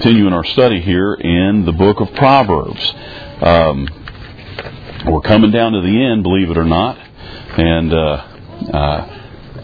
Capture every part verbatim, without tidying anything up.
continuing our study here in the book of Proverbs. Um, we're coming down to the end, believe it or not, and uh, uh,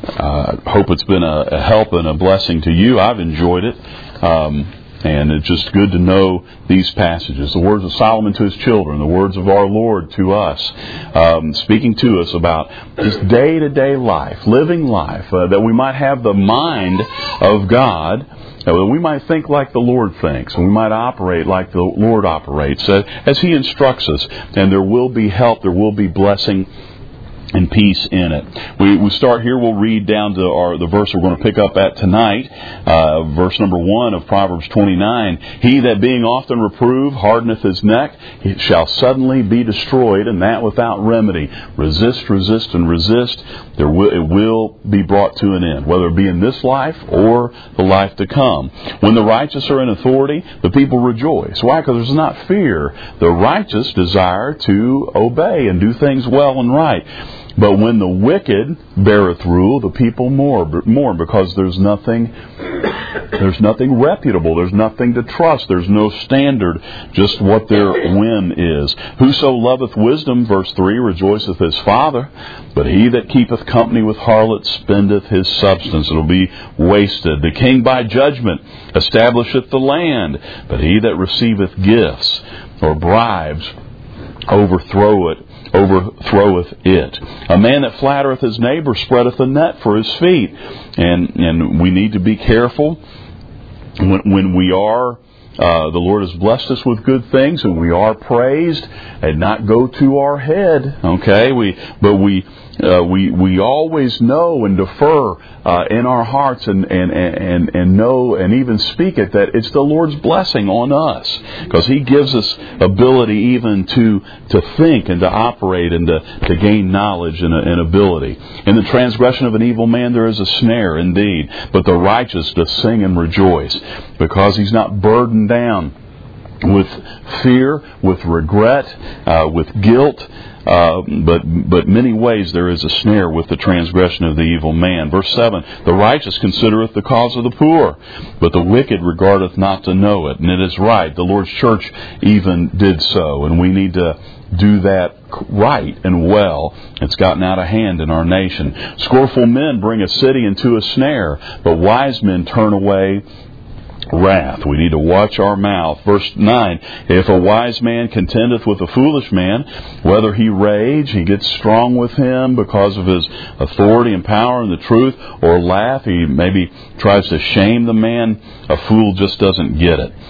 uh, hope it's been a, a help and a blessing to you. I've enjoyed it. Um, And it's just good to know these passages. The words of Solomon to his children, the words of our Lord to us, um, speaking to us about just day-to-day life, living life, uh, that we might have the mind of God, uh, that we might think like the Lord thinks, and we might operate like the Lord operates, uh, as He instructs us. And there will be help, there will be blessing and peace in it. We we start here. We'll read down to our the verse we're going to pick up at tonight, uh, verse number one of Proverbs twenty-nine. He that being often reproved hardeneth his neck, he shall suddenly be destroyed, and that without remedy. Resist, resist, and resist. There will it will be brought to an end, whether it be in this life or the life to come. When the righteous are in authority, the people rejoice. Why? Because there's not fear. The righteous desire to obey and do things well and right. But when the wicked beareth rule, the people mourn, mourn because there's nothing, there's nothing reputable. There's nothing to trust. There's no standard, just what their whim is. Whoso loveth wisdom, verse three, rejoiceth his father. But he that keepeth company with harlots spendeth his substance. It'll be wasted. The king by judgment establisheth the land. But he that receiveth gifts or bribes overthroweth overthroweth it. A man that flattereth his neighbor spreadeth a net for his feet. And and we need to be careful when, when we are, uh, the Lord has blessed us with good things and we are praised, and not go to our head. Okay, we but we uh, we we always know and defer uh, in our hearts and, and and and know and even speak it that it's the Lord's blessing on us, because He gives us ability even to to think and to operate and to, to gain knowledge and, and ability. In the transgression of an evil man there is a snare indeed, but the righteous doth sing and rejoice, because he's not burdened down with fear, with regret, uh, with guilt. Uh, but but many ways there is a snare with the transgression of the evil man. Verse seven, the righteous considereth the cause of the poor, but the wicked regardeth not to know it. And it is right. The Lord's church even did so. And we need to do that right and well. It's gotten out of hand in our nation. Scornful men bring a city into a snare, but wise men turn away wrath. We need to watch our mouth. Verse nine, if a wise man contendeth with a foolish man, whether he rage, he gets strong with him because of his authority and power and the truth, or laugh, he maybe tries to shame the man, a fool just doesn't get it.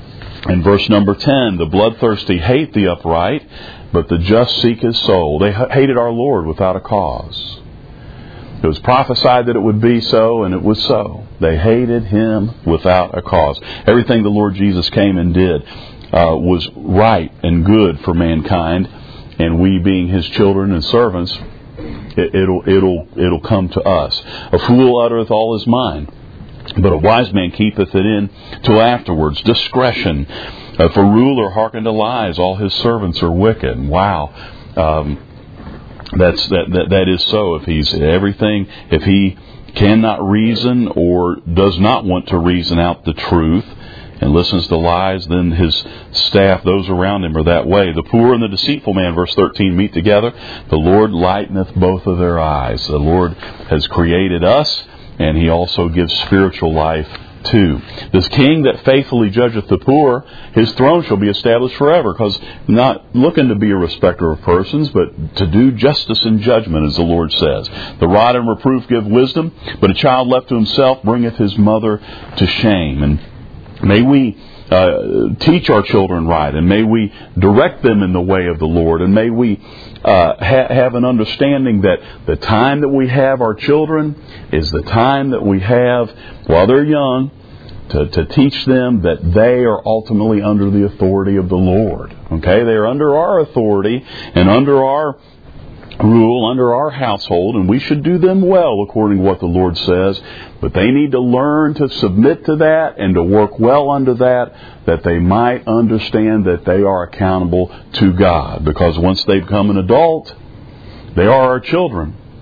In verse number ten, the bloodthirsty hate the upright, but the just seek his soul. They hated our Lord without a cause. It was prophesied that it would be so, and it was so. They hated Him without a cause. Everything the Lord Jesus came and did uh, was right and good for mankind, and we, being His children and servants, it, it'll it'll it'll come to us. A fool uttereth all his mind, but a wise man keepeth it in till afterwards. Discretion. Uh, if a ruler hearken to lies, all his servants are wicked. Wow. Um, That's that, that that is so. If he's everything, if he cannot reason or does not want to reason out the truth and listens to lies, then his staff, those around him, are that way. The poor and the deceitful man, verse thirteen, meet together. The Lord lighteneth both of their eyes. The Lord has created us, and He also gives spiritual life too. This king that faithfully judgeth the poor, his throne shall be established forever, because not looking to be a respecter of persons, but to do justice and judgment, as the Lord says. The rod and reproof give wisdom, but a child left to himself bringeth his mother to shame. And may we uh, teach our children right, and may we direct them in the way of the Lord, and may we uh, ha- have an understanding that the time that we have our children is the time that we have while they're young to, to teach them that they are ultimately under the authority of the Lord. Okay, they are under our authority and under our rule, under our household, and we should do them well according to what the Lord says. But they need to learn to submit to that and to work well under that, that they might understand that they are accountable to God. Because once they become an adult, they are our children.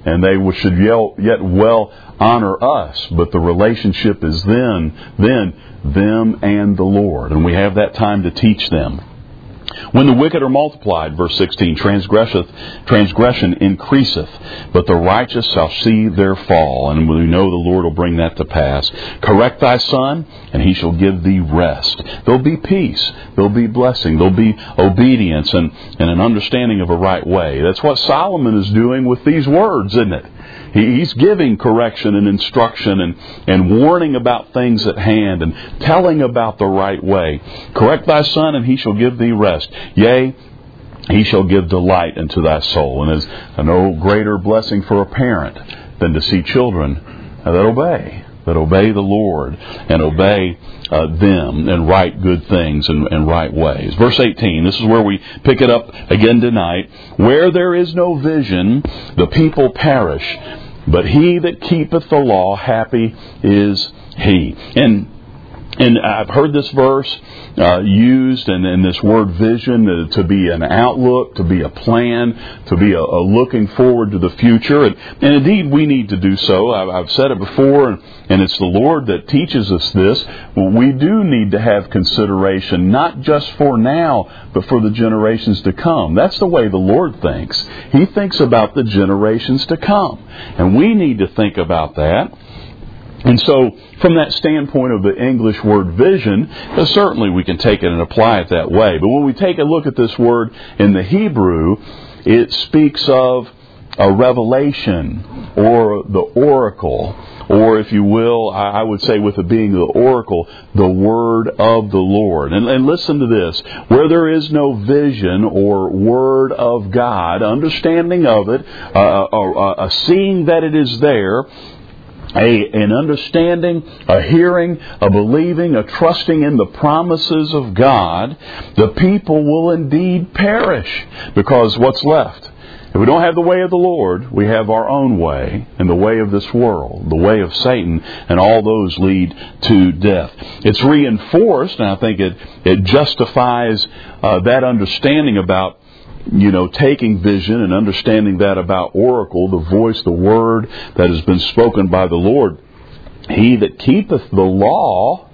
and they should yet well honor us. But the relationship is then, then them and the Lord. And we have that time to teach them. When the wicked are multiplied, verse sixteen, transgresseth, transgression increaseth, but the righteous shall see their fall. And we know the Lord will bring that to pass. Correct thy son, and he shall give thee rest. There'll be peace. There'll be blessing. There'll be obedience and, and an understanding of a right way. That's what Solomon is doing with these words, isn't it? He's giving correction and instruction and, and warning about things at hand and telling about the right way. Correct thy son, and he shall give thee rest. Yea, he shall give delight unto thy soul. And there's no greater blessing for a parent than to see children that obey, that obey the Lord and obey uh, them and right good things and, and right ways. Verse eighteen, this is where we pick it up again tonight. Where there is no vision, the people perish. But he that keepeth the law, happy is he. And and I've heard this verse uh, used, and, and this word vision uh, to be an outlook, to be a plan, to be a, a looking forward to the future. And, and indeed, we need to do so. I've, I've said it before, and, and it's the Lord that teaches us this. We do need to have consideration, not just for now, but for the generations to come. That's the way the Lord thinks. He thinks about the generations to come. And we need to think about that. And so, from that standpoint of the English word vision, uh, certainly we can take it and apply it that way. But when we take a look at this word in the Hebrew, it speaks of a revelation or the oracle, or if you will, I would say with it being the oracle, the word of the Lord. And, and listen to this. Where there is no vision or word of God, understanding of it, uh, a, a seeing that it is there, A, an understanding, a hearing, a believing, a trusting in the promises of God, the people will indeed perish. Because what's left? If we don't have the way of the Lord, we have our own way and the way of this world, the way of Satan, and all those lead to death. It's reinforced, and I think it, it justifies uh, that understanding about you know, taking vision and understanding that about oracle, the voice, the word that has been spoken by the Lord. He that keepeth the law,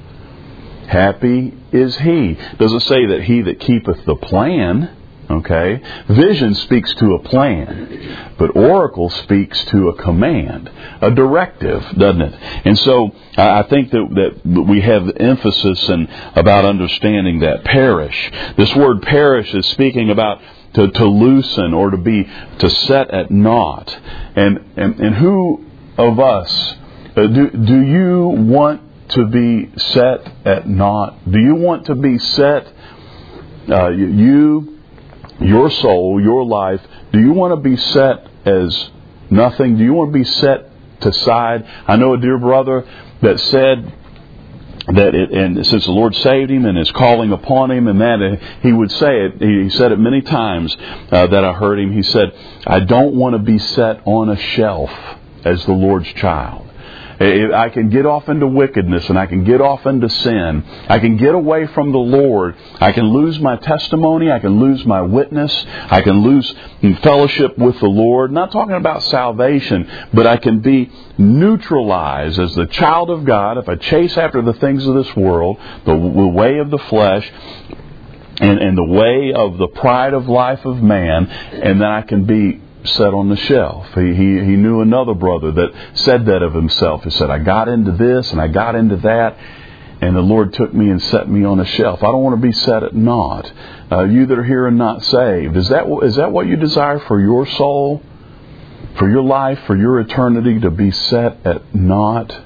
happy is he. Doesn't say that he that keepeth the plan. Okay? Vision speaks to a plan, but oracle speaks to a command, a directive, doesn't it? And so I think that, that we have emphasis in, about understanding that. Perish. This word perish is speaking about to, to loosen or to be to set at naught. And and, and who of us uh, do do you want to be set at naught? Do you want to be set? Uh, you. Your soul, your life, do you want to be set as nothing? Do you want to be set to side? I know a dear brother that said that, it, and since the Lord saved him and is calling upon him, and that he would say it, he said it many times uh, that I heard him. He said, I don't want to be set on a shelf as the Lord's child. I can get off into wickedness and I can get off into sin. I can get away from the Lord. I can lose my testimony. I can lose my witness. I can lose fellowship with the Lord. Not talking about salvation, but I can be neutralized as the child of God if I chase after the things of this world, the, the way of the flesh, and, and the way of the pride of life of man, and then I can be set on the shelf. He, he he knew another brother that said that of himself. He said, I got into this and I got into that, and the Lord took me and set me on a shelf. I don't want to be set at naught. Uh, you that are here and not saved, is that is that what you desire for your soul, for your life, for your eternity, to be set at naught?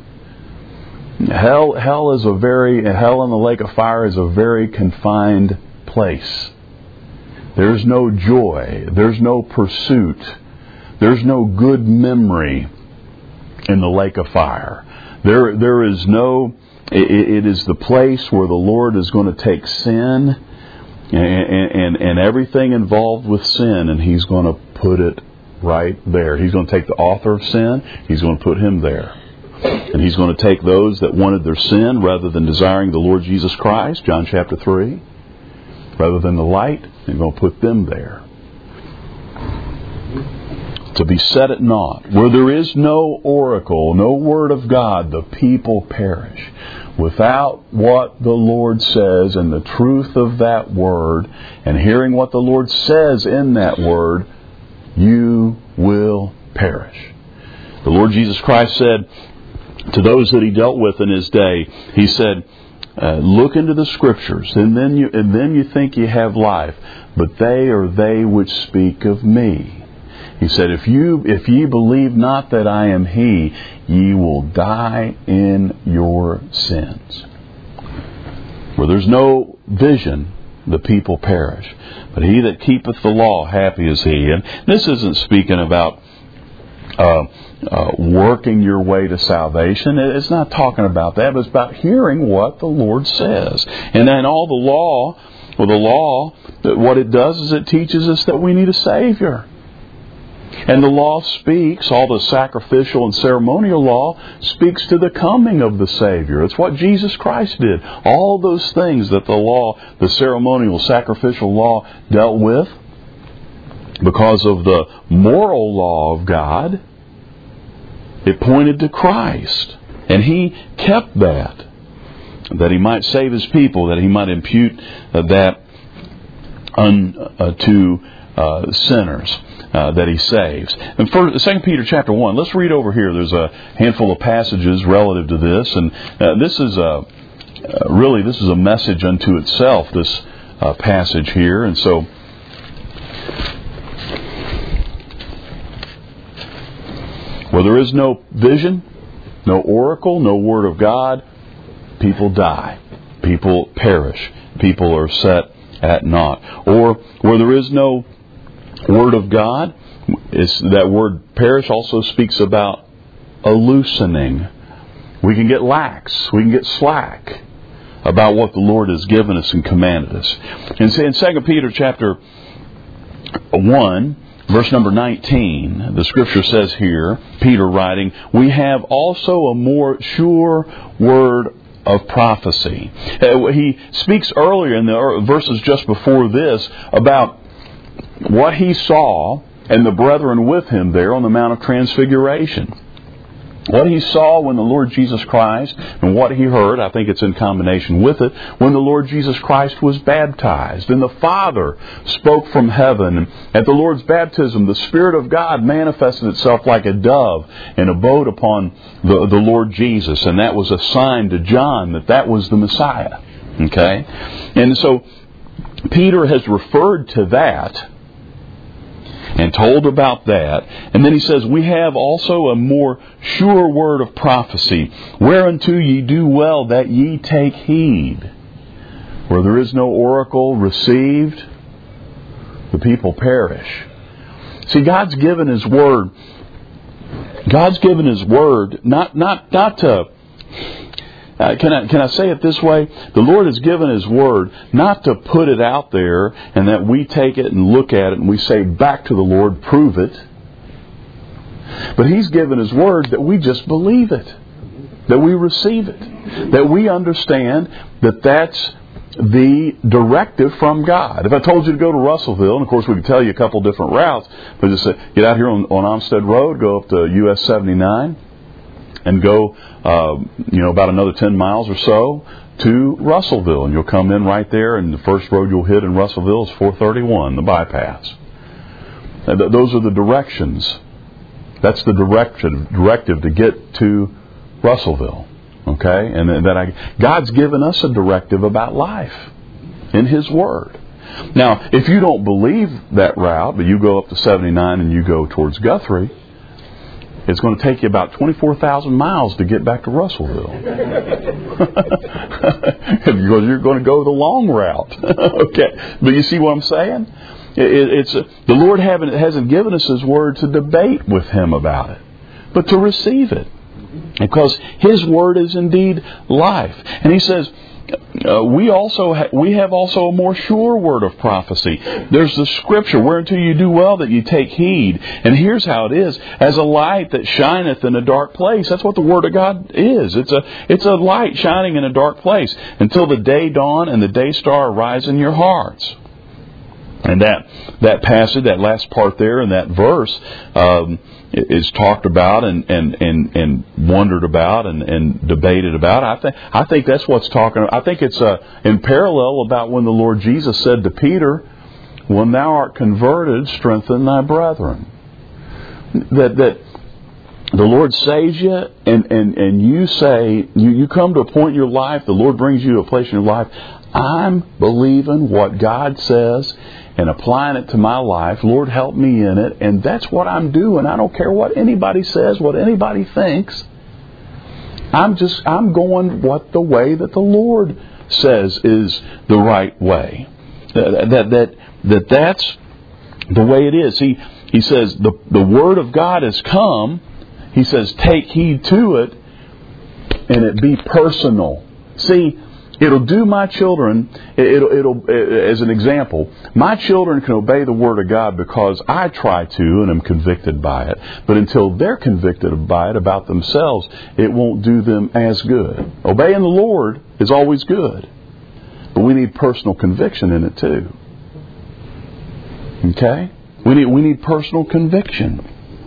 Hell, hell is a very hell in the lake of fire is a very confined place. There's no joy. There's no pursuit. There's no good memory in the lake of fire. There, there is no. It, it is the place where the Lord is going to take sin and, and, and everything involved with sin, and He's going to put it right there. He's going to take the author of sin. He's going to put him there. And He's going to take those that wanted their sin rather than desiring the Lord Jesus Christ, John chapter three, rather than the light, He's going to put them there. to be set at naught. Where there is no oracle, no word of God, the people perish. Without what the Lord says and the truth of that word, and hearing what the Lord says in that word, you will perish. The Lord Jesus Christ said to those that He dealt with in His day, He said, uh, look into the Scriptures, and then you and then you think you have life, but they are they which speak of me. He said, if you if ye believe not that I am He, ye will die in your sins. Where there's no vision, the people perish. But he that keepeth the law, happy is he. And this isn't speaking about uh, uh, working your way to salvation. It's not talking about that, but it's about hearing what the Lord says. And then all the law, well, the law, what it does is it teaches us that we need a Savior. And the law speaks, all the sacrificial and ceremonial law speaks to the coming of the Savior. It's what Jesus Christ did. All those things that the law, the ceremonial, sacrificial law dealt with, because of the moral law of God, it pointed to Christ. And He kept that, that He might save His people, that He might impute that unto uh, sinners. Uh, that He saves. And for Second Peter chapter one, let's read over here. There's a handful of passages relative to this, and uh, this is a uh, really this is a message unto itself. This uh, passage here, and so where there is no vision, no oracle, no word of God, people die, people perish, people are set at naught. Or where there is no Word of God, is that word perish also speaks about a loosening. We can get lax, we can get slack about what the Lord has given us and commanded us. And in Second Peter chapter one, verse number nineteen, the Scripture says here, Peter writing, we have also a more sure word of prophecy. He speaks earlier in the verses just before this about what he saw and the brethren with him there on the Mount of Transfiguration. What he saw when the Lord Jesus Christ, and what he heard, I think it's in combination with it, when the Lord Jesus Christ was baptized. And the Father spoke from heaven. And at the Lord's baptism, the Spirit of God manifested itself like a dove and abode upon the, the Lord Jesus. And that was a sign to John that that was the Messiah. Okay? And so Peter has referred to that and told about that. And then he says, we have also a more sure word of prophecy, whereunto ye do well that ye take heed. Where there is no oracle received, the people perish. See, God's given His word. God's given His word not not not to. Uh, can I can I say it this way? The Lord has given His word not to put it out there and that we take it and look at it and we say back to the Lord, prove it. But He's given His word that we just believe it, that we receive it, that we understand that that's the directive from God. If I told you to go to Russellville, and of course we could tell you a couple different routes, but just say, get out here on, on Olmsted Road, go up to U S seventy-nine, and go, uh, you know, about another ten miles or so to Russellville. And you'll come in right there, and the first road you'll hit in Russellville is four thirty-one, the bypass. And th- those are the directions. That's the directive, directive to get to Russellville. Okay? And that I, God's given us a directive about life in His Word. Now, if you don't believe that route, but you go up to seventy-nine and you go towards Guthrie, it's going to take you about twenty-four thousand miles to get back to Russellville. Because you're going to go the long route. Okay. But you see what I'm saying? It, it's uh, the Lord haven't, hasn't given us His Word to debate with Him about it, but to receive it. Because His Word is indeed life. And He says, Uh, we also ha- we have also a more sure word of prophecy. There's the Scripture, whereunto you do well that you take heed. And here's how it is: as a light that shineth in a dark place. That's what the Word of God is. It's a it's a light shining in a dark place until the day dawn and the day star arise in your hearts. And that that passage, that last part there in that verse, um, is talked about and, and, and, and wondered about and, and debated about. I think I think that's what's talking. I think it's uh, in parallel about when the Lord Jesus said to Peter, "When thou art converted, strengthen thy brethren." That that the Lord saves you, and, and, and you say you, you come to a point in your life. The Lord brings you to a place in your life. I'm believing what God says and applying it to my life. Lord, help me in it. And that's what I'm doing. I don't care what anybody says, what anybody thinks. I'm just, I'm going what the way that the Lord says is the right way. That, that, that, that that's the way it is. He, he says, the, the Word of God has come. He says, take heed to it, and it be personal. See, it'll do my children, it'll, it'll, as an example, my children can obey the Word of God because I try to and am convicted by it. But until they're convicted by it about themselves, it won't do them as good. Obeying the Lord is always good. But we need personal conviction in it too. Okay? We need, we need personal conviction.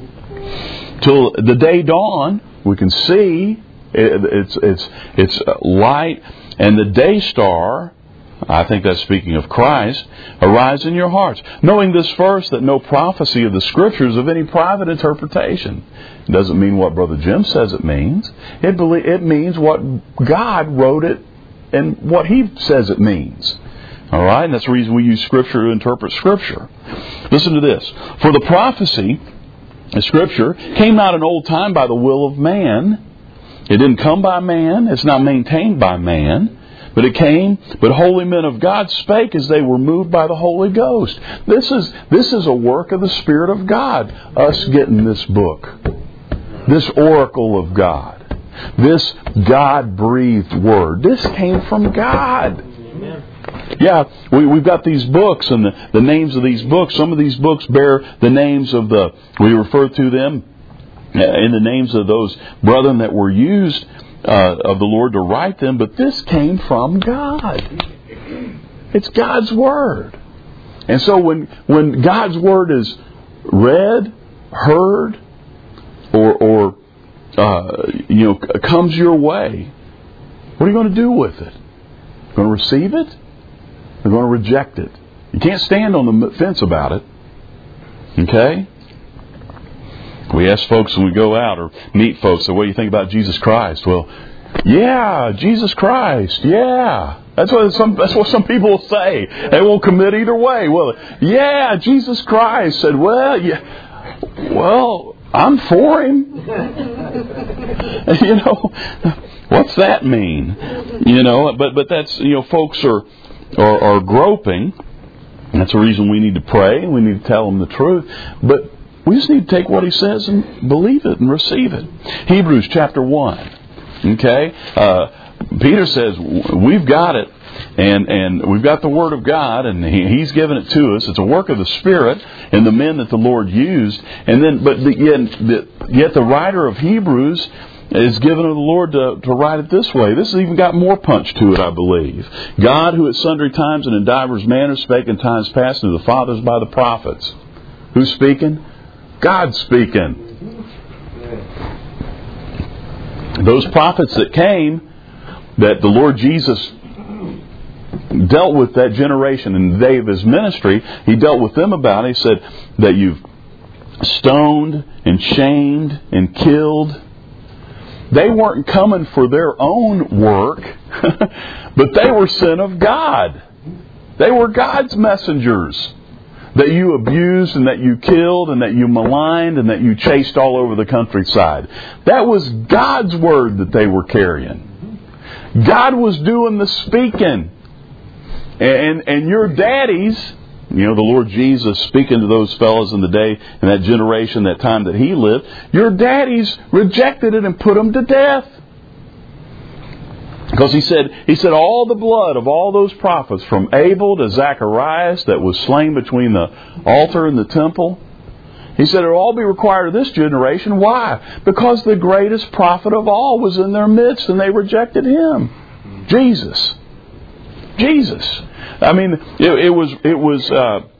Till the day dawn, we can see it, it's, it's, it's light. And the day star, I think that's speaking of Christ, arise in your hearts. Knowing this first, that no prophecy of the Scriptures of any private interpretation. It doesn't mean what Brother Jim says it means. It, believe, it means what God wrote it and what He says it means. All right? And that's the reason we use Scripture to interpret Scripture. Listen to this. For the prophecy, the Scripture, came not in old time by the will of man. It didn't come by man. It's not maintained by man. But it came, but holy men of God spake as they were moved by the Holy Ghost. This is, this is a work of the Spirit of God. Us getting this book. This oracle of God. This God-breathed Word. This came from God. Yeah, we, we've got these books and the, the names of these books. Some of these books bear the names of the, we refer to them in the names of those brethren that were used uh, of the Lord to write them, but this came from God. It's God's Word. And so when when God's Word is read, heard, or, or uh, you know, comes your way, what are you going to do with it? Going to receive it? Or going to reject it? You can't stand on the fence about it. Okay? We ask folks when we go out or meet folks, so what do you think about Jesus Christ? Well, yeah, Jesus Christ, yeah. That's what some that's what some people will say. They won't commit either way. Well, yeah, Jesus Christ said, well, yeah, well, I'm for Him. You know, what's that mean? You know, but but that's, you know, folks are are, are groping. That's the reason we need to pray. We need to tell them the truth. But we just need to take what He says and believe it and receive it. Hebrews chapter one. Okay? Uh, Peter says, we've got it. And and we've got the Word of God, and he, He's given it to us. It's a work of the Spirit and the men that the Lord used. And then, but the, yet, the, yet the writer of Hebrews is given of the Lord to, to write it this way. This has even got more punch to it, I believe. God, who at sundry times and in divers manners spake in times past to the fathers by the prophets. Who's speaking? God's speaking. Those prophets that came, that the Lord Jesus dealt with that generation in the day of His ministry, He dealt with them about it. He said that you've stoned and shamed and killed. They weren't coming for their own work, but they were sent of God. They were God's messengers that you abused and that you killed and that you maligned and that you chased all over the countryside. That was God's Word that they were carrying. God was doing the speaking. And and your daddies, you know, the Lord Jesus speaking to those fellows in the day, in that generation, that time that He lived, your daddies rejected it and put them to death. Because he said, he said, all the blood of all those prophets, from Abel to Zacharias, that was slain between the altar and the temple, He said, it'll all be required of this generation. Why? Because the greatest prophet of all was in their midst, and they rejected Him. Jesus. Jesus. I mean, it, it was, it was, uh,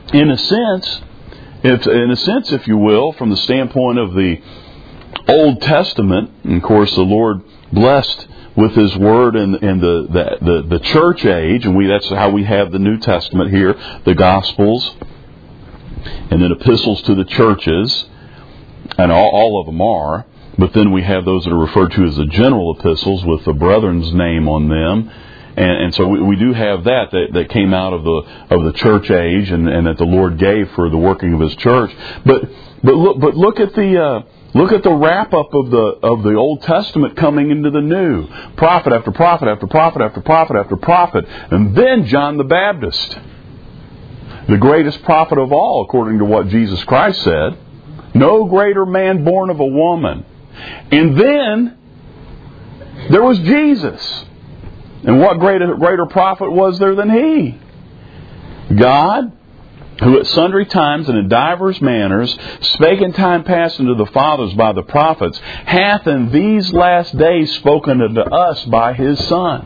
in a sense, if, in a sense, if you will, from the standpoint of the Old Testament, and of course the Lord blessed with His Word in, in the, the, the, the church age, and we that's how we have the New Testament here, the Gospels, and then epistles to the churches, and all, all of them are. But then we have those that are referred to as the general epistles with the brethren's name on them. And, and so we, we do have that, that that came out of the of the church age, and, and that the Lord gave for the working of His church. But but look but look at the uh, look at the wrap up of the of the Old Testament coming into the New. Prophet after prophet after prophet after prophet after prophet, and then John the Baptist, the greatest prophet of all, according to what Jesus Christ said. No greater man born of a woman. And then there was Jesus. And what greater, greater prophet was there than He? God, who at sundry times and in divers manners spake in time past unto the fathers by the prophets, hath in these last days spoken unto us by His Son,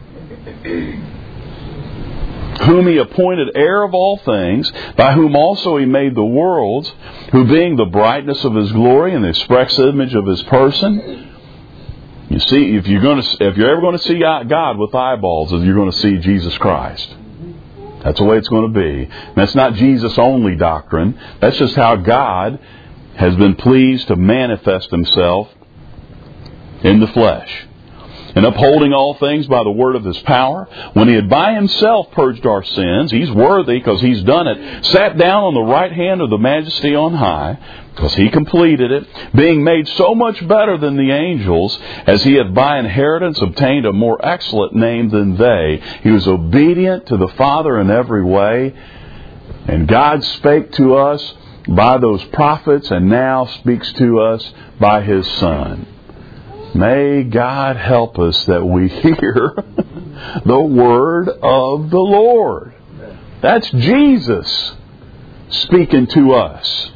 whom He appointed heir of all things, by whom also He made the worlds, who being the brightness of His glory and the express image of His person. You see, if you're going to, if you're ever going to see God with eyeballs, you're going to see Jesus Christ. That's the way it's going to be. And that's not Jesus only doctrine. That's just how God has been pleased to manifest Himself in the flesh. And upholding all things by the word of His power, when He had by Himself purged our sins, He's worthy because He's done it, sat down on the right hand of the Majesty on high, because He completed it, being made so much better than the angels, as He had by inheritance obtained a more excellent name than they. He was obedient to the Father in every way, and God spake to us by those prophets, and now speaks to us by His Son. May God help us that we hear the word of the Lord. That's Jesus speaking to us.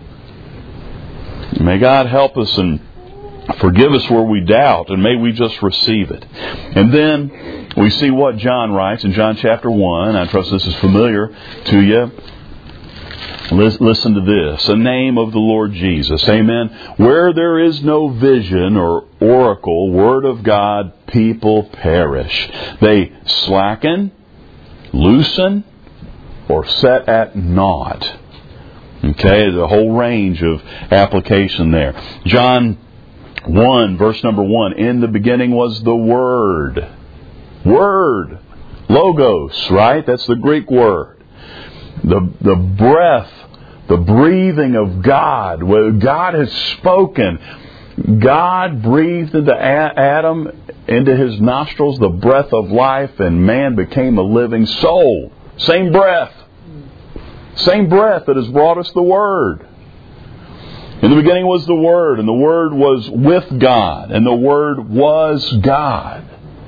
May God help us and forgive us where we doubt, and may we just receive it. And then we see what John writes in John chapter one. I trust this is familiar to you. Listen to this. The name of the Lord Jesus. Amen. Where there is no vision or oracle, word of God, people perish. They slacken, loosen, or set at naught. Okay, the whole range of application there. John one, verse number one. In the beginning was the Word. Word. Logos, right? That's the Greek word. The, the breath, the breathing of God. Where God has spoken. God breathed into Adam, into his nostrils, the breath of life, and man became a living soul. Same breath. Same breath that has brought us the Word. In the beginning was the Word, and the Word was with God, and the Word was God.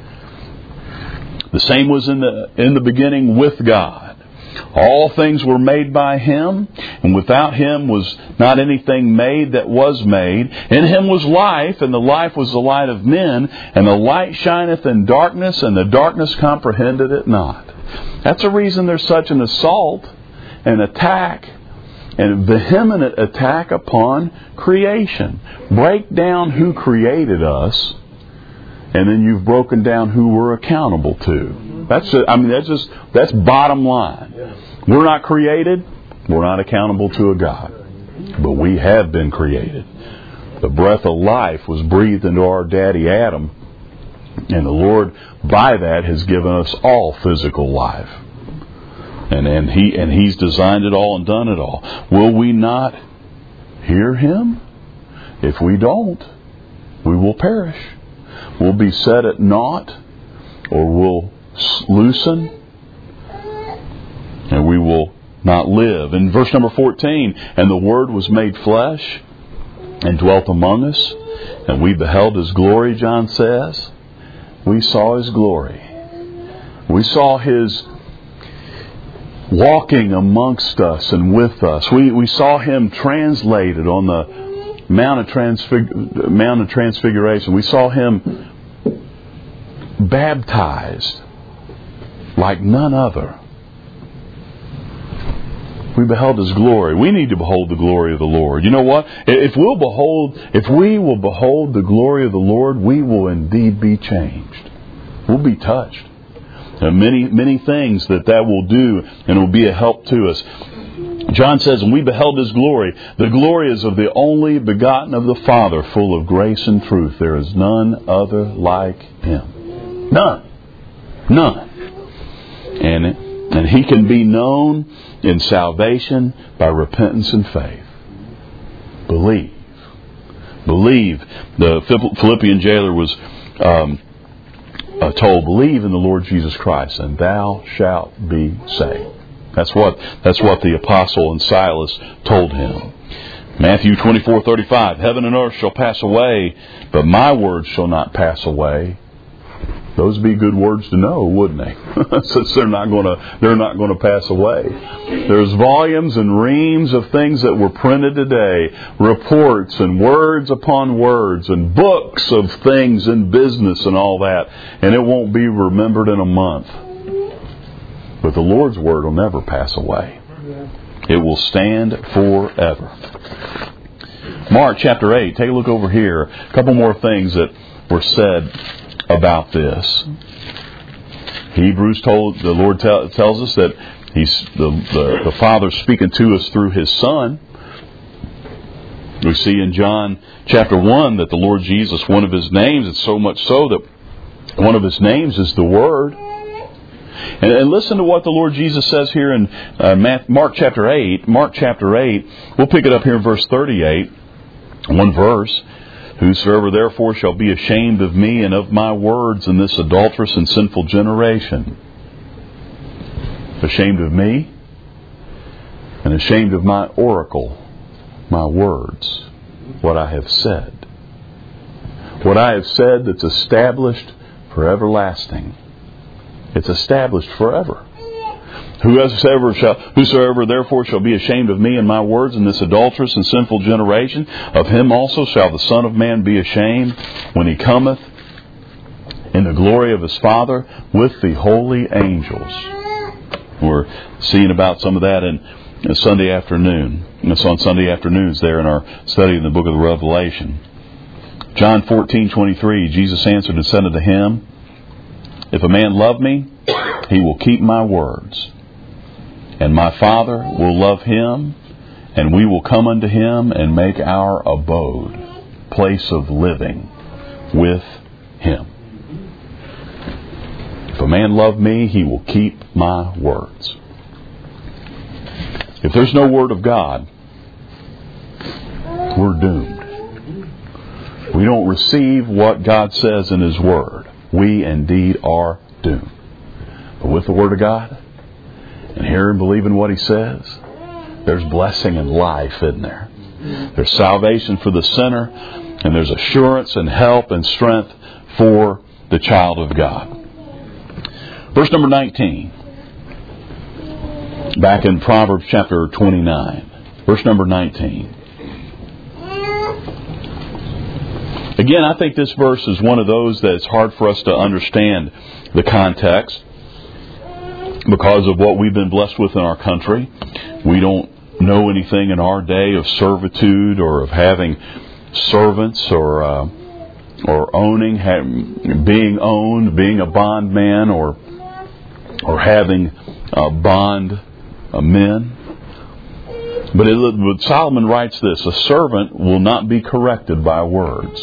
The same was in the in the beginning with God. All things were made by Him, and without Him was not anything made that was made. In Him was life, and the life was the light of men, and the light shineth in darkness, and the darkness comprehended it not. That's the reason there's such an assault, an attack, and vehement attack upon creation. Break down who created us, and then you've broken down who we're accountable to. That's just, I mean that's just that's bottom line. We're not created. We're not accountable to a God, but we have been created. The breath of life was breathed into our daddy Adam, and the Lord by that has given us all physical life. And and he and He's designed it all and done it all. Will we not hear Him? If we don't, we will perish. We'll be set at naught, or we'll loosen, and we will not live. In verse number fourteen, and the Word was made flesh and dwelt among us, and we beheld His glory, John says. We saw His glory. We saw His walking amongst us and with us. We we saw Him translated on the Mount of, Transfig- Mount of Transfiguration. We saw Him baptized like none other. We beheld His glory. We need to behold the glory of the Lord. You know what? If we'll behold, if we will behold the glory of the Lord, we will indeed be changed. We'll be touched. There are many, many things that that will do, and it will be a help to us. John says, and we beheld His glory. The glory is of the only begotten of the Father, full of grace and truth. There is none other like Him. None. None. And, and He can be known in salvation by repentance and faith. Believe. Believe. The Philippian jailer was um, uh, told, believe in the Lord Jesus Christ, and thou shalt be saved. That's what that's what the apostle and Silas told him. Matthew twenty-four thirty-five, heaven and earth shall pass away, but my words shall not pass away. Those would be good words to know, wouldn't they? Since they're not going to they're not going to pass away. There's volumes and reams of things that were printed today, reports and words upon words and books of things in business and all that, and it won't be remembered in a month. But the Lord's Word will never pass away. It will stand forever. Mark chapter eight. Take a look over here. A couple more things that were said about this. Hebrews told the Lord tell, tells us that He's the, the the Father speaking to us through His Son. We see in John chapter one that the Lord Jesus, one of His names, it's so much so that one of His names is the Word. And, and listen to what the Lord Jesus says here in uh, Mark chapter eight. Mark chapter eight, we'll pick it up here in verse thirty-eight. One verse. Whosoever therefore shall be ashamed of me and of my words in this adulterous and sinful generation. Ashamed of me and ashamed of my oracle, my words, what I have said. What I have said that's established for everlasting. It's established forever. Whosoever shall, whosoever therefore shall be ashamed of me and my words in this adulterous and sinful generation, of him also shall the Son of Man be ashamed when He cometh in the glory of His Father with the holy angels. We're seeing about some of that in Sunday afternoon. It's on Sunday afternoons there in our study in the book of the Revelation. John fourteen twenty-three, Jesus answered and said unto him, if a man love me, he will keep my words. And my Father will love him, and we will come unto him and make our abode, place of living, with him. If a man love me, he will keep my words. If there's no Word of God, we're doomed. We don't receive what God says in His Word. We indeed are doomed. But with the Word of God, and hear and believe in what He says, there's blessing and life in there. There's salvation for the sinner, and there's assurance and help and strength for the child of God. Verse number nineteen. Back in Proverbs chapter twenty-nine. Verse number nineteen. Again, I think this verse is one of those that it's hard for us to understand the context because of what we've been blessed with in our country. We don't know anything in our day of servitude or of having servants or uh, or owning, having, being owned, being a bondman, or or having uh, bond uh, men. But, it, but Solomon writes this: a servant will not be corrected by words.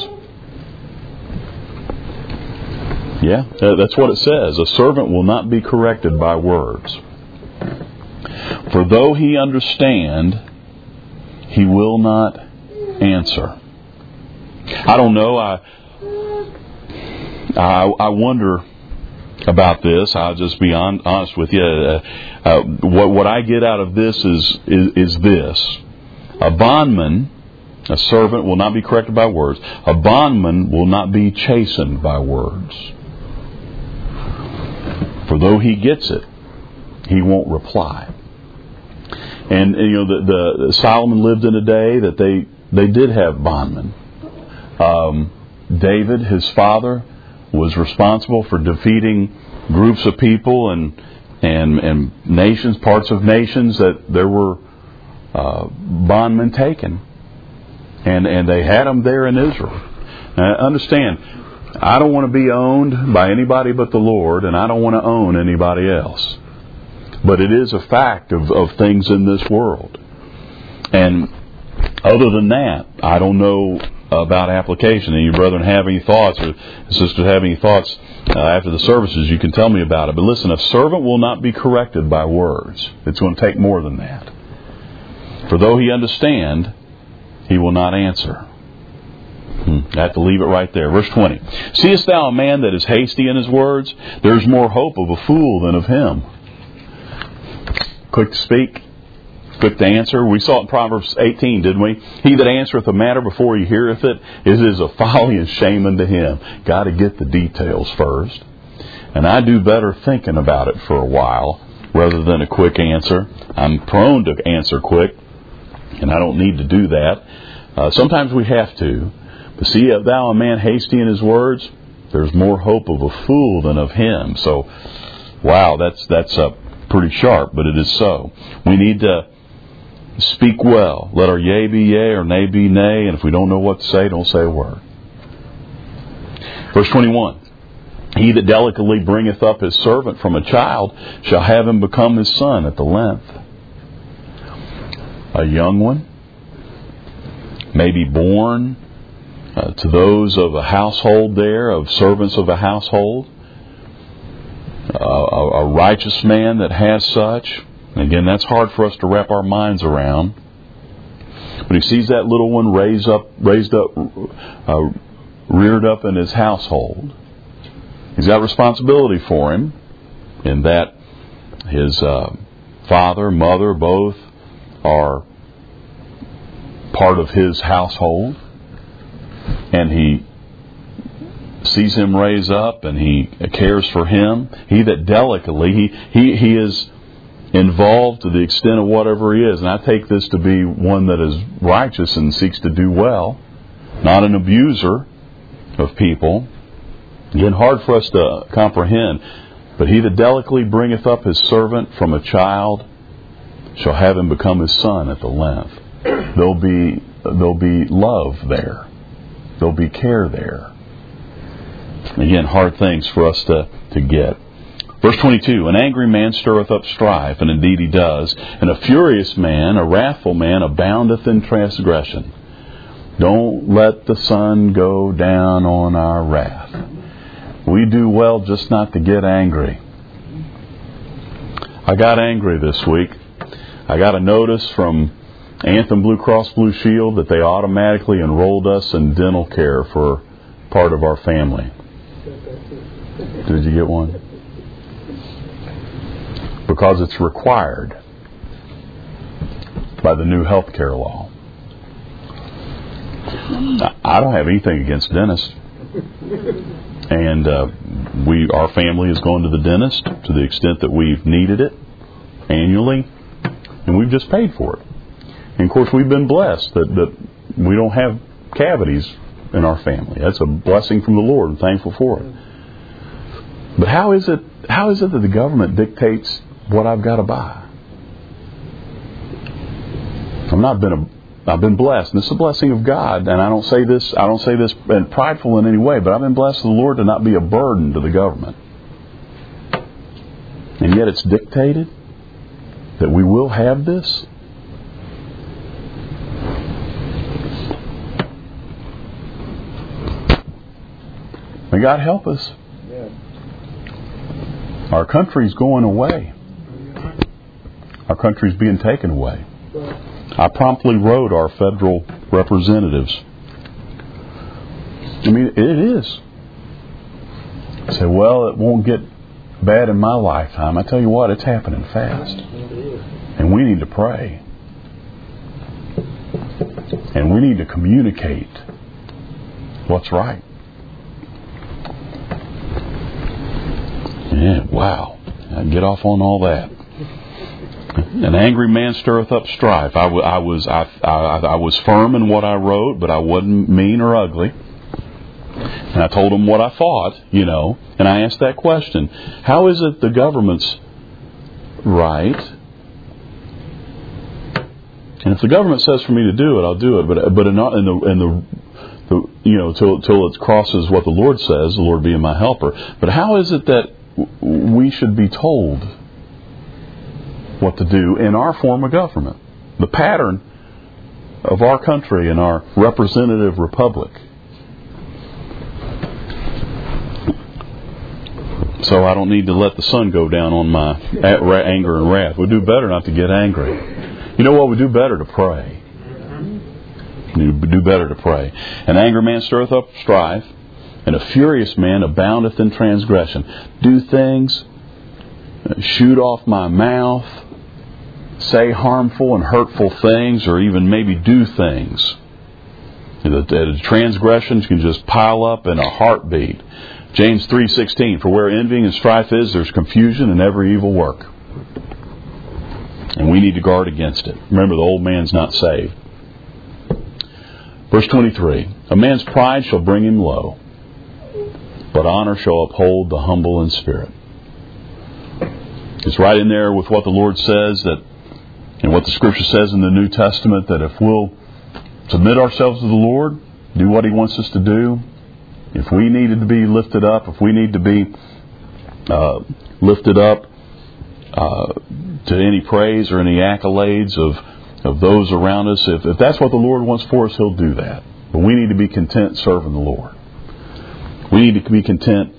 Yeah, that's what it says. A servant will not be corrected by words. For though he understand, he will not answer. I don't know. I I, I wonder about this. I'll just be on, honest with you. Uh, uh, what what I get out of this is, is is this: a bondman, a servant, will not be corrected by words. A bondman will not be chastened by words. For though he gets it, he won't reply. And, and you know, the, the Solomon lived in a day that they they did have bondmen. Um, David, his father, was responsible for defeating groups of people and and and nations, parts of nations that there were uh, bondmen taken, and and they had them there in Israel. Now, understand, I don't want to be owned by anybody but the Lord, and I don't want to own anybody else. But it is a fact of, of things in this world. And other than that, I don't know about application. And you brethren have any thoughts, or sisters have any thoughts uh, after the services, you can tell me about it. But listen, a servant will not be corrected by words. It's going to take more than that. For though he understand, he will not answer. Hmm. I have to leave it right there. Verse twenty. Seest thou a man that is hasty in his words? There is more hope of a fool than of him. Quick to speak, quick to answer. We saw it in Proverbs eighteen, didn't we? He that answereth a matter before he heareth it, it is a folly and shame unto him. Got to get the details first. And I do better thinking about it for a while rather than a quick answer. I'm prone to answer quick, and I don't need to do that. Uh, sometimes we have to. But see thou a man hasty in his words? There's more hope of a fool than of him. So, wow, that's that's a pretty sharp, but it is so. We need to speak well. Let our yea be yea or nay be nay, and if we don't know what to say, don't say a word. Verse twenty-one. He that delicately bringeth up his servant from a child shall have him become his son at the length. A young one may be born uh, to those of a household there, of servants of a household. Uh, a, a righteous man that has such. Again, that's hard for us to wrap our minds around. But he sees that little one raised up, raised up, uh, reared up in his household. He's got responsibility for him in that his uh, father, mother, both are part of his household, and he sees him raise up, and he cares for him. He that delicately, he, he, he is involved to the extent of whatever he is. And I take this to be one that is righteous and seeks to do well, not an abuser of people. Again, hard for us to comprehend. But he that delicately bringeth up his servant from a child shall have him become his son at the length. There'll be, there'll be love there. There'll be care there. Again, hard things for us to, to get. Verse twenty-two, an angry man stirreth up strife, and indeed he does. And a furious man, a wrathful man, aboundeth in transgression. Don't let the sun go down on our wrath. We do well just not to get angry. I got angry this week. I got a notice from Anthem Blue Cross Blue Shield that they automatically enrolled us in dental care for part of our family. Did you get one? Because it's required by the new health care law. I don't have anything against dentists. And uh, we, our family has gone to the dentist to the extent that we've needed it annually, and we've just paid for it. And of course, we've been blessed that, that we don't have cavities in our family. That's a blessing from the Lord, and thankful for it. But how is it? How is it that the government dictates what I've got to buy? I've not been a, I've been blessed, and this is a blessing of God. And I don't say this, I don't say this and prideful in any way, but I've been blessed of the Lord to not be a burden to the government. And yet it's dictated that we will have this. May God help us. Our country's going away. Our country's being taken away. I promptly wrote our federal representatives. I mean, it is. I say, well, it won't get bad in my lifetime. I tell you what, it's happening fast. And we need to pray. And we need to communicate what's right. Yeah, wow. I get off on all that. An angry man stirreth up strife. I, w- I was I, I, I was firm in what I wrote, but I wasn't mean or ugly. And I told him what I thought, you know, and I asked that question. How is it the government's right. And if the government says for me to do it, I'll do it. But but in, in the in the, the you know till till it crosses what the Lord says, the Lord being my helper. But how is it that we should be told what to do in our form of government, the pattern of our country and our representative republic? So I don't need to let the sun go down on my anger and wrath. We do better not to get angry. You know what? We do better to pray. We do better to pray. An angry man stirreth up strife, and a furious man aboundeth in transgression. Do things, shoot off my mouth, say harmful and hurtful things, or even maybe do things. The transgressions can just pile up in a heartbeat. James three sixteen, for where envying and strife is, there's confusion and every evil work. And we need to guard against it. Remember, the old man's not saved. Verse twenty-three, a man's pride shall bring him low, but honor shall uphold the humble in spirit. It's right in there with what the Lord says, that, and what the Scripture says in the New Testament, that if we'll submit ourselves to the Lord, do what He wants us to do, if we needed to be lifted up, if we need to be uh, lifted up uh, to any praise or any accolades of, of those around us, if, if that's what the Lord wants for us, He'll do that. But we need to be content serving the Lord. We need to be content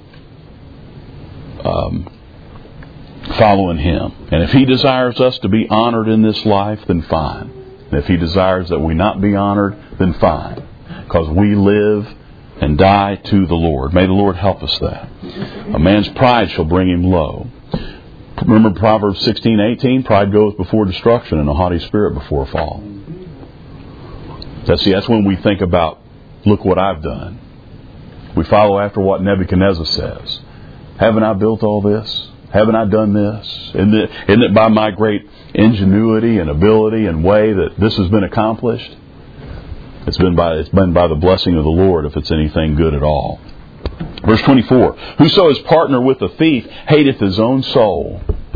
um, following Him. And if He desires us to be honored in this life, then fine. And if He desires that we not be honored, then fine. Because we live and die to the Lord. May the Lord help us that. A man's pride shall bring him low. Remember Proverbs sixteen eighteen, pride goeth before destruction and a haughty spirit before a fall. That's, see, that's when we think about, look what I've done. We follow after what Nebuchadnezzar says. Haven't I built all this? Haven't I done this? Isn't it, isn't it by my great ingenuity and ability and way that this has been accomplished? It's been by it's been by the blessing of the Lord, if it's anything good at all. Verse twenty-four, whoso is partner with a thief hateth his own soul.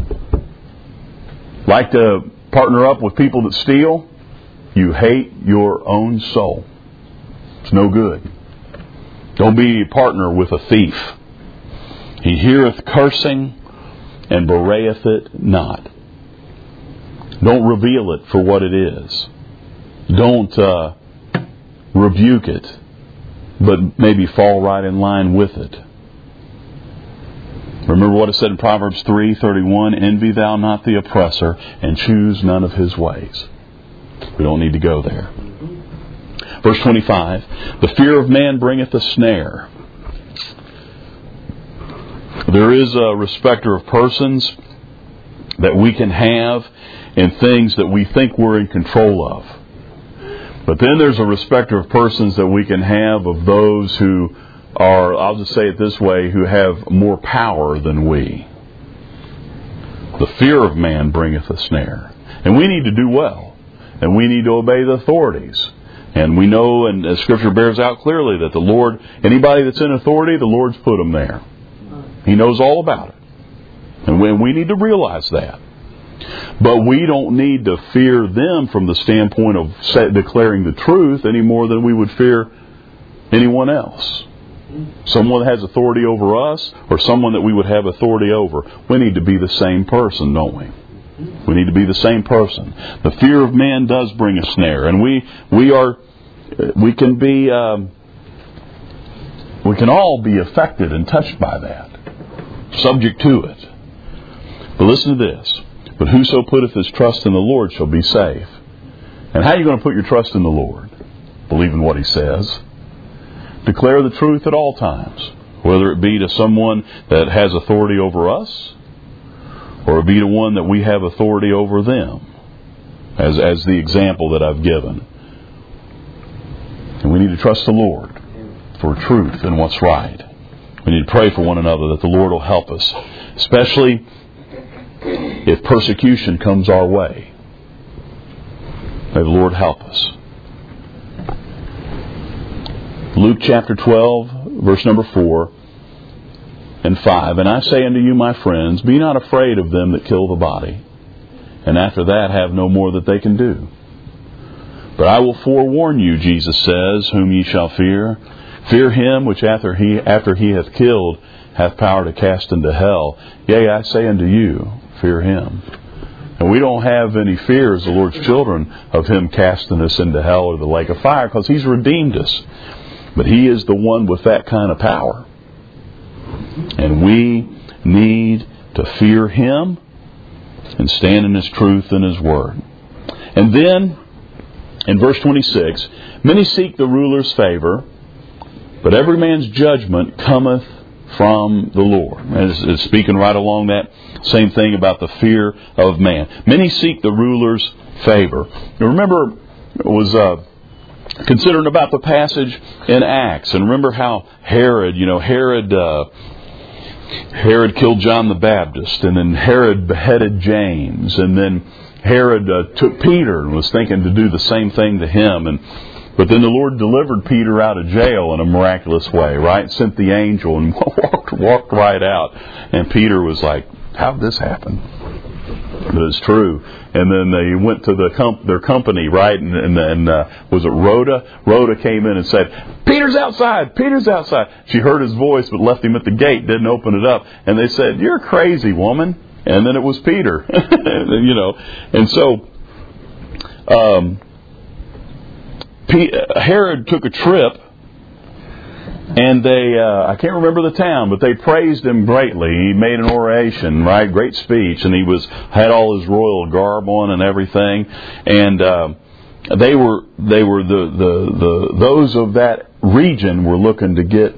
Like to partner up with people that steal? You hate your own soul. It's no good. Don't be a partner with a thief. He heareth cursing and bewrayeth it not. Don't reveal it for what it is. Don't uh, rebuke it, but maybe fall right in line with it. Remember what it said in Proverbs three thirty-one, envy thou not the oppressor, and choose none of his ways. We don't need to go there. Verse twenty-five, the fear of man bringeth a snare. There is a respecter of persons that we can have in things that we think we're in control of. But then there's a respecter of persons that we can have of those who are, I'll just say it this way, who have more power than we. The fear of man bringeth a snare. And we need to do well. And we need to obey the authorities. And we know, and as Scripture bears out clearly, that the Lord, anybody that's in authority, the Lord's put them there. He knows all about it. And we, we need to realize that. But we don't need to fear them from the standpoint of declaring the truth any more than we would fear anyone else. Someone that has authority over us, or someone that we would have authority over. We need to be the same person, don't we? We need to be the same person. The fear of man does bring a snare, and we we are we can be um, we can all be affected and touched by that, subject to it. But listen to this. But whoso putteth his trust in the Lord shall be safe. And how are you going to put your trust in the Lord? Believe in what He says. Declare the truth at all times, whether it be to someone that has authority over us, or it be to one that we have authority over them, as, as the example that I've given. And we need to trust the Lord for truth and what's right. We need to pray for one another that the Lord will help us, especially if persecution comes our way. May the Lord help us. Luke chapter twelve, verse number four. and five. And I say unto you, my friends, be not afraid of them that kill the body, and after that have no more that they can do. But I will forewarn you, Jesus says, whom ye shall fear. Fear him which after he after he hath killed hath power to cast into hell. Yea, I say unto you, fear him. And we don't have any fear as the Lord's children of him casting us into hell or the lake of fire, because he's redeemed us. But he is the one with that kind of power. And we need to fear him and stand in his truth and his word. And then, in verse twenty-six, many seek the ruler's favor, but every man's judgment cometh from the Lord. And it's, it's speaking right along that same thing about the fear of man. Many seek the ruler's favor. Now remember, it was uh, considering about the passage in Acts, and remember how Herod, you know, Herod, uh, Herod killed John the Baptist, and then Herod beheaded James, and then Herod uh, took Peter and was thinking to do the same thing to him, and but then the Lord delivered Peter out of jail in a miraculous way, right? Sent the angel and walked walked right out, and Peter was like, "How did this happen?" But it's true. And then they went to the comp- their company, right? And, and, and uh, was it Rhoda? Rhoda came in and said, "Peter's outside! Peter's outside!" She heard his voice, but left him at the gate, didn't open it up. And they said, "You're crazy, woman." And then it was Peter, you know. And so um, P- Herod took a trip, and they, uh, I can't remember the town, but they praised him greatly. He made an oration, right? Great speech, and he was had all his royal garb on and everything. And uh, they were they were the, the the those of that region were looking to get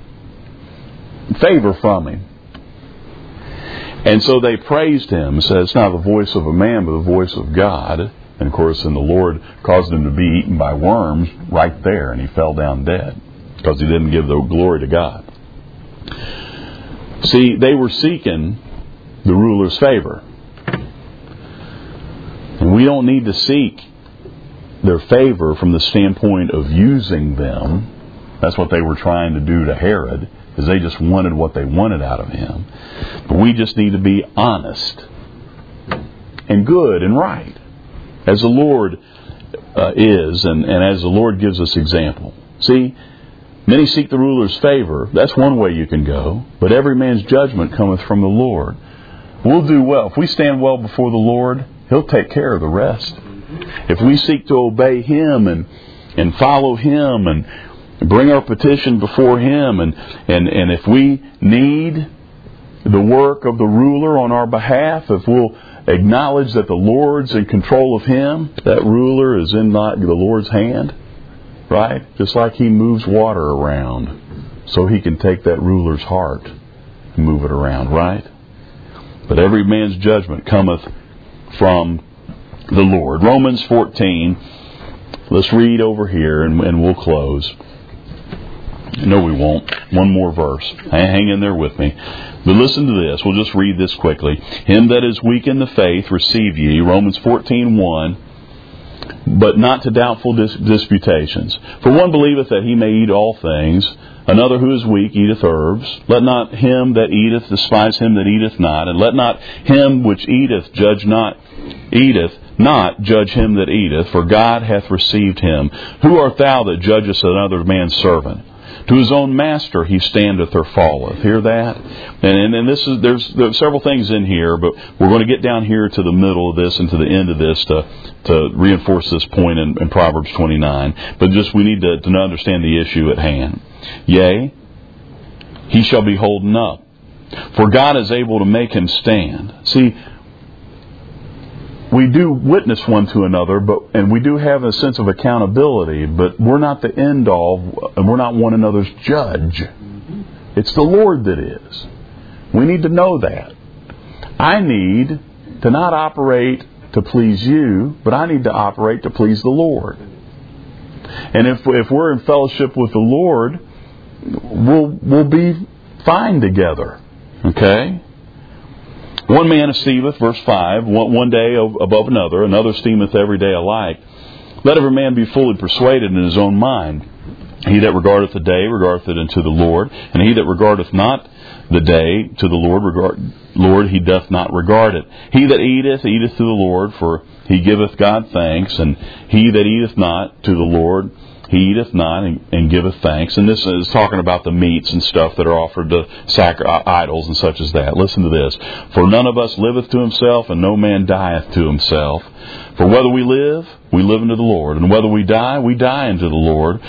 favor from him. And so they praised him and said, "It's not the voice of a man, but the voice of God." And of course, and the Lord caused him to be eaten by worms right there, and he fell down dead because he didn't give the glory to God. See, they were seeking the ruler's favor. And we don't need to seek their favor from the standpoint of using them. That's what they were trying to do to Herod, is they just wanted what they wanted out of him. But we just need to be honest and good and right, as the Lord uh, is, and, and as the Lord gives us example. See, many seek the ruler's favor. That's one way you can go. But every man's judgment cometh from the Lord. We'll do well. If we stand well before the Lord, he'll take care of the rest. If we seek to obey him and, and follow him and bring our petition before him, and, and, and if we need the work of the ruler on our behalf, if we'll acknowledge that the Lord's in control of him, that ruler is in not the Lord's hand, right? Just like he moves water around so he can take that ruler's heart and move it around, right? But every man's judgment cometh from the Lord. Romans fourteen. Let's read over here and, and we'll close. No, we won't. One more verse. Hang in there with me. But listen to this. We'll just read this quickly. Him that is weak in the faith, receive ye. Romans fourteen one. But not to doubtful dis- disputations. For one believeth that he may eat all things. Another who is weak eateth herbs. Let not him that eateth despise him that eateth not. And let not him which eateth judge not, eateth not judge him that eateth. For God hath received him. Who art thou that judgest another man's servant? To his own master he standeth or falleth. Hear that? And, and, and this is there's, there's several things in here, but we're going to get down here to the middle of this and to the end of this to, to reinforce this point in, in Proverbs twenty-nine. But just we need to, to understand the issue at hand. Yea, he shall be holden up, for God is able to make him stand. See, we do witness one to another, but and we do have a sense of accountability, but we're not the end all, and we're not one another's judge. It's the Lord that is. We need to know that. I need to not operate to please you, but I need to operate to please the Lord. And if if we're in fellowship with the Lord, we'll we'll be fine together. Okay? One man esteemeth, verse five, one, one day above another, another esteemeth every day alike. Let every man be fully persuaded in his own mind. He that regardeth the day regardeth it unto the Lord, and he that regardeth not the day to the Lord, regard, Lord, he doth not regard it. He that eateth, eateth to the Lord, for he giveth God thanks, and he that eateth not to the Lord, he eateth not and, and giveth thanks. And this is talking about the meats and stuff that are offered to sacri- idols and such as that. Listen to this. For none of us liveth to himself, and no man dieth to himself. For whether we live, we live unto the Lord, and whether we die, we die unto the Lord.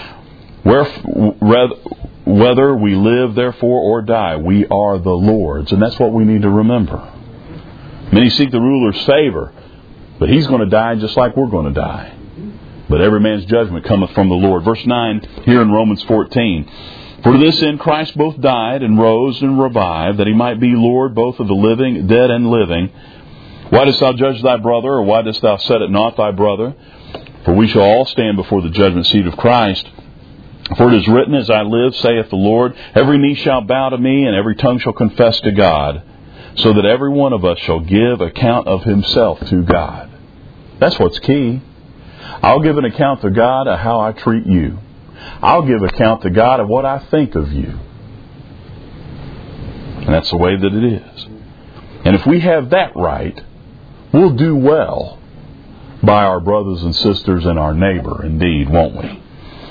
Whether we live, therefore, or die, we are the Lord's. And that's what we need to remember. Many seek the ruler's favor, but he's going to die just like we're going to die. But every man's judgment cometh from the Lord. Verse nine, here in Romans fourteen. For to this end Christ both died and rose and revived, that he might be Lord both of the living, dead and living. Why dost thou judge thy brother, or why dost thou set at naught thy brother? For we shall all stand before the judgment seat of Christ. For it is written, As I live, saith the Lord, every knee shall bow to me, and every tongue shall confess to God, so that every one of us shall give account of himself to God. That's what's key. I'll give an account to God of how I treat you. I'll give account to God of what I think of you. And that's the way that it is. And if we have that right, we'll do well by our brothers and sisters and our neighbor, indeed, won't we?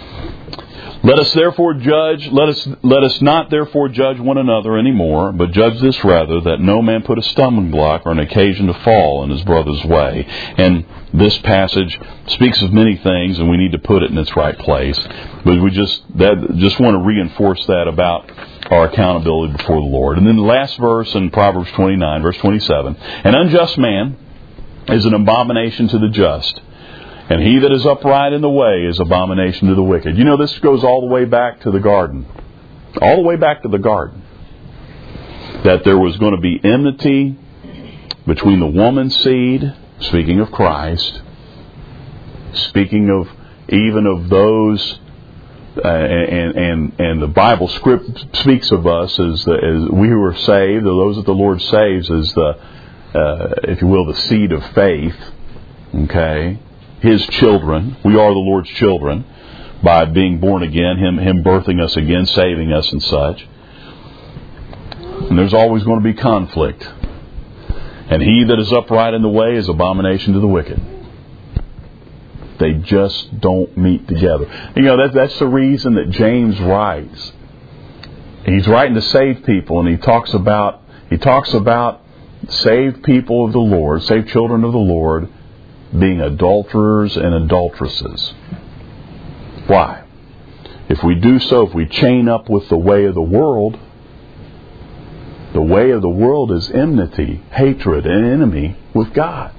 Let us therefore judge, let us let us not therefore judge one another any more, but judge this rather, that no man put a stumbling block or an occasion to fall in his brother's way. And this passage speaks of many things, and we need to put it in its right place. But we just that just want to reinforce that about our accountability before the Lord. And then the last verse in Proverbs twenty-nine, verse twenty-seven. An unjust man is an abomination to the just, and he that is upright in the way is abomination to the wicked. You know, this goes all the way back to the garden. All the way back to the garden. That there was going to be enmity between the woman's seed, speaking of Christ, speaking of even of those, uh, and, and and the Bible script speaks of us as, the, as we who are saved, or those that the Lord saves, as the, uh, if you will, the seed of faith, okay? His children. We are the Lord's children by being born again, Him Him birthing us again, saving us and such. And there's always going to be conflict. And he that is upright in the way is abomination to the wicked. They just don't meet together. You know, that, that's the reason that James writes. He's writing to save people, and he talks about he talks about saved people of the Lord, saved children of the Lord, being adulterers and adulteresses. Why? If we do so, if we chain up with the way of the world, the way of the world is enmity, hatred, and enemy with God.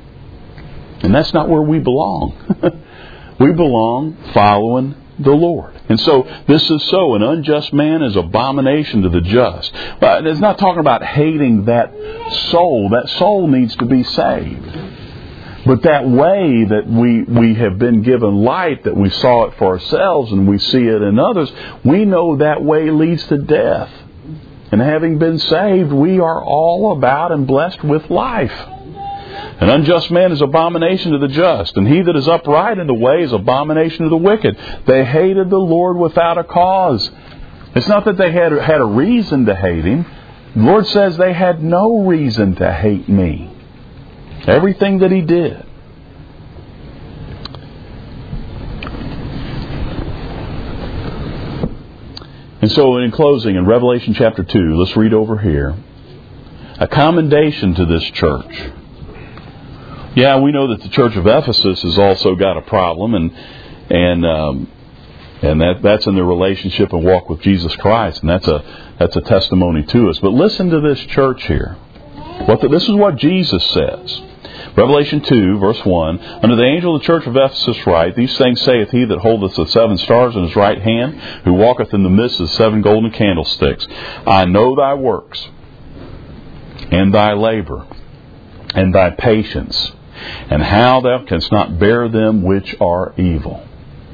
And that's not where we belong. We belong following the Lord. And so this is so. An unjust man is abomination to the just. But it's not talking about hating that soul. That soul needs to be saved. But that way that we, we have been given light, that we saw it for ourselves and we see it in others, we know that way leads to death. And having been saved, we are all about and blessed with life. An unjust man is abomination to the just, and he that is upright in the way is abomination to the wicked. They hated the Lord without a cause. It's not that they had, had a reason to hate Him. The Lord says they had no reason to hate me. Everything that He did. And so in closing, in Revelation chapter two, let's read over here. A commendation to this church. Yeah, we know that the church of Ephesus has also got a problem, and and um, and that that's in their relationship and walk with Jesus Christ, and that's a that's a testimony to us. But listen to this church here. What the, this is what Jesus says. Revelation two, verse one. Unto the angel of the church of Ephesus write, These things saith he that holdeth the seven stars in his right hand, who walketh in the midst of the seven golden candlesticks. I know thy works, and thy labor, and thy patience, and how thou canst not bear them which are evil.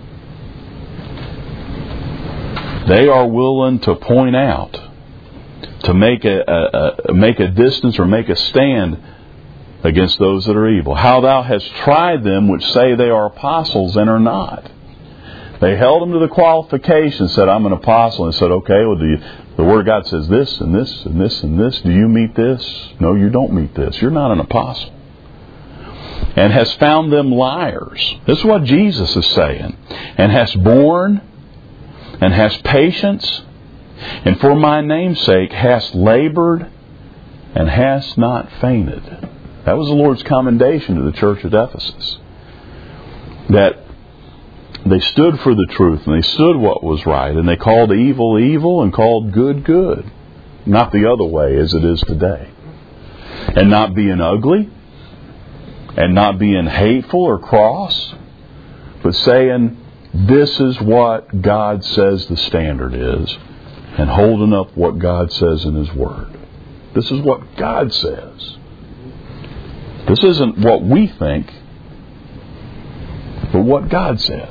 They are willing to point out, to make a, a, a make a distance or make a stand against those that are evil. How thou hast tried them which say they are apostles and are not, They held him to the qualification, said, I'm an apostle, and said, okay, well, do you, the Word of God says this and this and this and this. Do you meet this? No, you don't meet this. You're not an apostle. And has found them liars. This is what Jesus is saying. And has borne and has patience, and for my name's sake hast labored and hast not fainted. That was the Lord's commendation to the church at Ephesus. That they stood for the truth, and they stood what was right, and they called evil evil and called good good. Not the other way as it is today. And not being ugly, and not being hateful or cross, but saying, this is what God says the standard is, and holding up what God says in His Word. This is what God says. This isn't what we think, but what God says.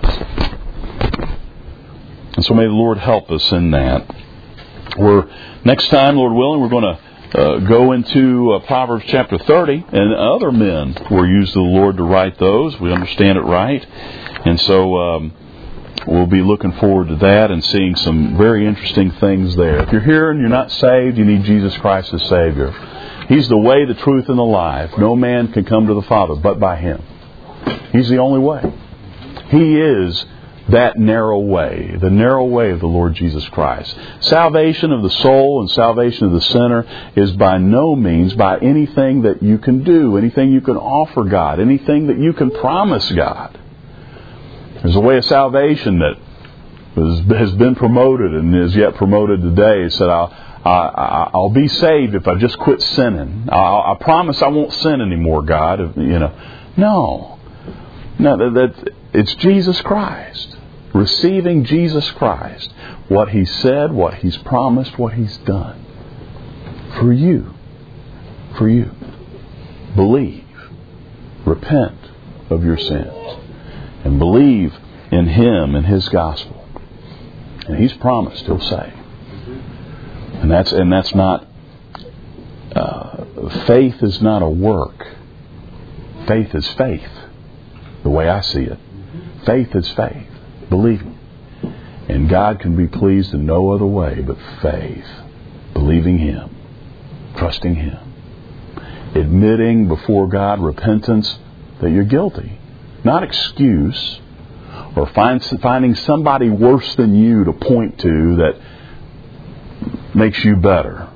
And so may the Lord help us in that. We're next time, Lord willing, we're going to uh, go into uh, Proverbs chapter thirty, and other men were used of the Lord to write those. We understand it right. And so um, we'll be looking forward to that and seeing some very interesting things there. If you're here and you're not saved, you need Jesus Christ as Savior. He's the way, the truth, and the life. No man can come to the Father but by Him. He's the only way. He is that narrow way, the narrow way of the Lord Jesus Christ. Salvation of the soul and salvation of the sinner is by no means by anything that you can do, anything you can offer God, anything that you can promise God. There's a way of salvation that has been promoted and is yet promoted today. It said, I'll, I, I'll be saved if I just quit sinning. I, I promise I won't sin anymore, God. You know, no, no, that, that it's Jesus Christ. Receiving Jesus Christ, what He said, what He's promised, what He's done. For you. For you. Believe. Repent of your sins. And believe in Him and His gospel. And He's promised He'll save. And that's and that's not uh, faith is not a work. Faith is faith. The way I see it. Faith is faith. Believing. And God can be pleased in no other way but faith. Believing Him. Trusting Him. Admitting before God repentance that you're guilty. Not excuse or find, finding somebody worse than you to point to that makes you better.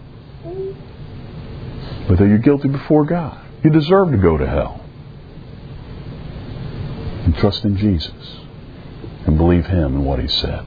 But that you're guilty before God. You deserve to go to hell. And trust in Jesus. And believe Him and what He said.